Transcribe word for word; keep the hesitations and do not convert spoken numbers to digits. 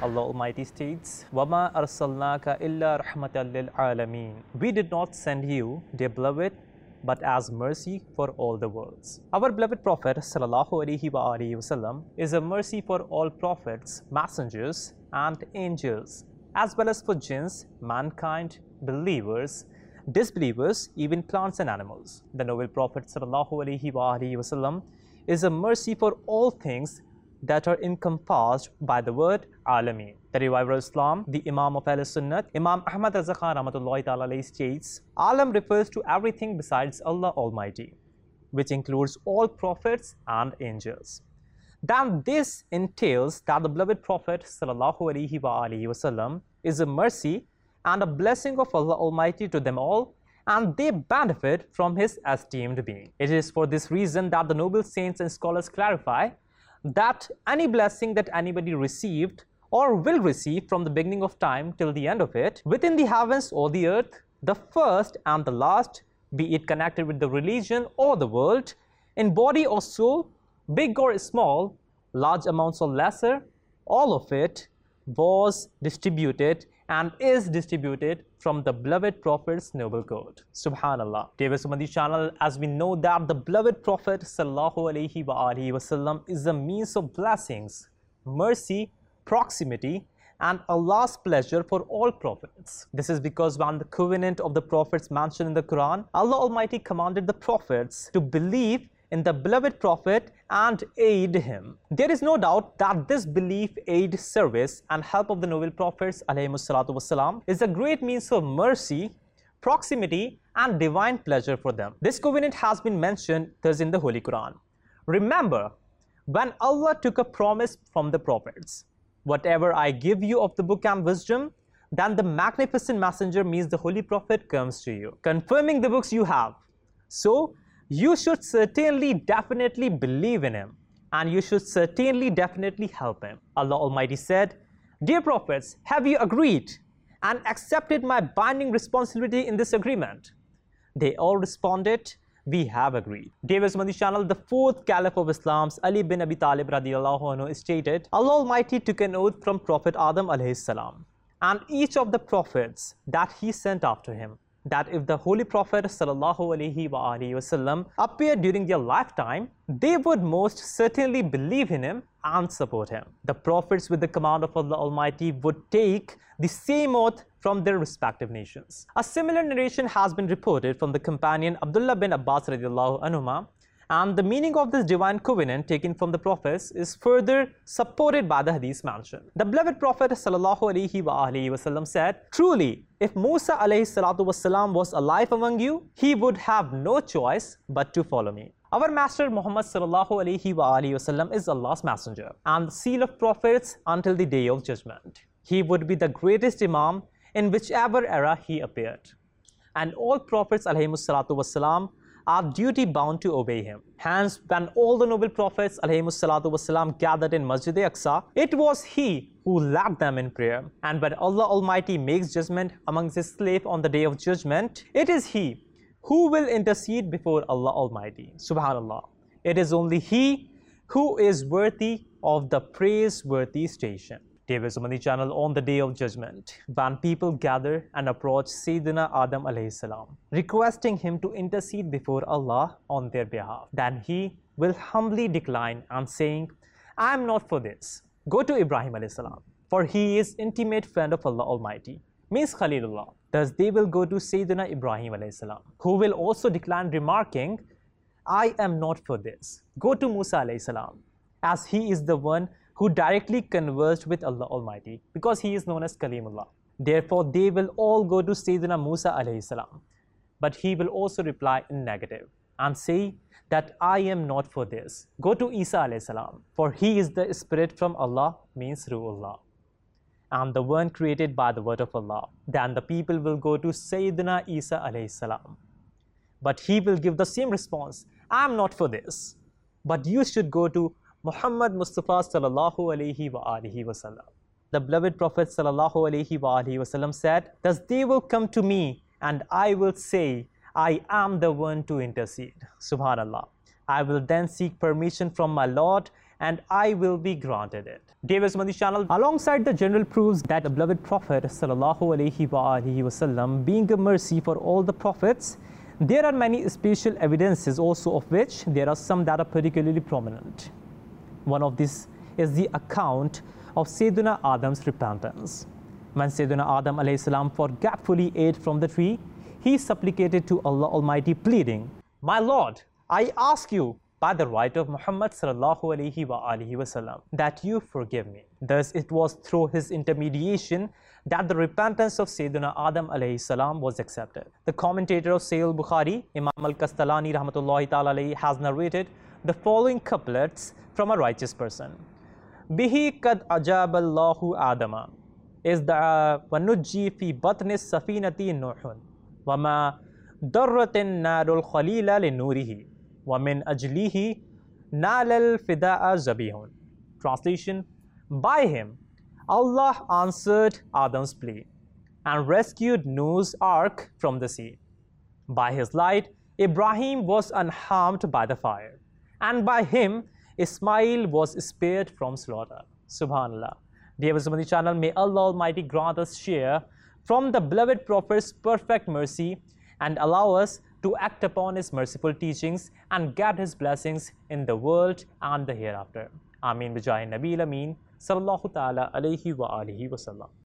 Allah Almighty states, وَمَا أَرْسَلْنَاكَ إِلَّا رَحْمَةً لِلْعَالَمِينَ. We did not send you, dear beloved, but as mercy for all the worlds. Our beloved Prophet sallallahu alaihi wasallam is a mercy for all prophets, messengers and angels, as well as for jinns, mankind, believers, disbelievers, even plants and animals. The noble Prophet sallallahu alaihi wasallam is a mercy for all things that are encompassed by the word Alameen. The reviver of Islam, the Imam of Ahl Sunnat, Imam Ahmad Raza Khan Rahmatullahi Ta'ala alayhi states, Alam refers to everything besides Allah Almighty, which includes all prophets and angels. Then this entails that the beloved Prophet sallallahu alaihi wasallam is a mercy and a blessing of Allah Almighty to them all, and they benefit from his esteemed being. It is for this reason that the noble saints and scholars clarify that any blessing that anybody received or will receive from the beginning of time till the end of it, within the heavens or the earth, the first and the last, be it connected with the religion or the world, in body or soul, big or small, large amounts or lesser, all of it was distributed and is distributed from the beloved Prophet's noble code. Subhanallah. Dear Sumadi channel, as we know that the beloved Prophet sallallahu alaihi wasallam is a means of blessings, mercy, proximity, and Allah's pleasure for all prophets. This is because when the covenant of the prophets mentioned in the Quran, Allah Almighty commanded the prophets to believe in the beloved Prophet and aid him. There is no doubt that this belief, aid, service and help of the noble Prophets ﷺ is a great means of mercy, proximity and divine pleasure for them. This covenant has been mentioned thus in the Holy Quran. Remember, when Allah took a promise from the prophets, whatever I give you of the book and wisdom, then the magnificent messenger, means the Holy Prophet, comes to you, confirming the books you have. So, you should certainly definitely believe in him, and you should certainly definitely help him. Allah Almighty said, Dear prophets, have you agreed and accepted my binding responsibility in this agreement? They all responded, we have agreed. Dear Sumadi channel, the fourth caliph of Islam's Ali bin Abi Talib radiallahu anhu stated, Allah Almighty took an oath from Prophet Adam alayhi salam and each of the prophets that he sent after him, that if the Holy Prophet sallallahu alaihi wasallam appeared during their lifetime, they would most certainly believe in him and support him. The prophets, with the command of Allah Almighty, would take the same oath from their respective nations. A similar narration has been reported from the companion Abdullah bin Abbas radiallahu anhuma, and the meaning of this divine covenant taken from the prophets is further supported by the hadith mentioned. The beloved Prophet sallallahu alaihi wasallam said, Truly, if Musa alayhi salatu wasalam was alive among you, he would have no choice but to follow me. Our Master Muhammad sallallahu alaihi wasallam is Allah's messenger and the seal of prophets until the day of judgment. He would be the greatest Imam in whichever era he appeared. And all prophets alayhi salatu wasalam are duty bound to obey him. Hence, when all the noble prophets ﷺ gathered in Masjid Aqsa, it was he who led them in prayer. And when Allah Almighty makes judgment amongst his slave on the day of judgment, it is he who will intercede before Allah Almighty. Subhanallah. It is only he who is worthy of the praiseworthy station. Dear Sumadi channel, on the day of judgment, when people gather and approach Sayyidina Adam alayhi salam, requesting him to intercede before Allah on their behalf, then he will humbly decline and saying, I am not for this. Go to Ibrahim alayhi salam, for he is intimate friend of Allah Almighty, means Khalilullah. Thus they will go to Sayyidina Ibrahim alayhi salam, who will also decline, remarking, I am not for this. Go to Musa alayhi salam, as he is the one who directly conversed with Allah Almighty, because he is known as Kalimullah. Therefore, they will all go to Sayyidina Musa alayhi salam. But he will also reply in negative and say that I am not for this. Go to Isa alayhi salam, for he is the spirit from Allah, means Ruhullah, and the one created by the word of Allah. Then the people will go to Sayyidina Isa alayhi salam. But he will give the same response, I am not for this. But you should go to Muhammad Mustafa sallallahu alaihi wa alihi wasallam. The beloved Prophet sallallahu alaihi wa alihi wasallam said, Thus they will come to me and I will say, I am the one to intercede. Subhanallah. I will then seek permission from my Lord and I will be granted it. Dear viewers on this channel, alongside the general proofs that the beloved Prophet sallallahu alaihi wasallam being a mercy for all the prophets, there are many special evidences also, of which there are some that are particularly prominent. One of these is the account of Sayyidina Adam's repentance. When Sayyidina Adam alayhi salam forgetfully ate from the tree, he supplicated to Allah Almighty, pleading, "My Lord, I ask you by the right of Muhammad sallallahu alaihi wasallam that you forgive me." Thus, it was through his intermediation that the repentance of Sayyidina Adam alayhi salam was accepted. The commentator of Sahih Bukhari, Imam al-Kastalani rahmatullahi ta'ala alayhi, has narrated the following couplets from a righteous person. Bihi kad ajaballahu Adama is the wanujji fi batni safinati nuhun wama darratin narul khalila li nurihi wa min ajlihi nalal fida'a zabihun. Translation: by him Allah answered Adam's plea and rescued Noah's ark from the sea. By his light Ibrahim was unharmed by the fire, and by him Ismail was spared from slaughter. Subhanallah. Dear viewers of the channel, may Allah Almighty grant us share from the beloved Prophet's perfect mercy and allow us to act upon his merciful teachings and get his blessings in the world and the hereafter. Ameen. Bijay Nabil Ameen sallallahu ta'ala alayhi wa alihi wa sallam.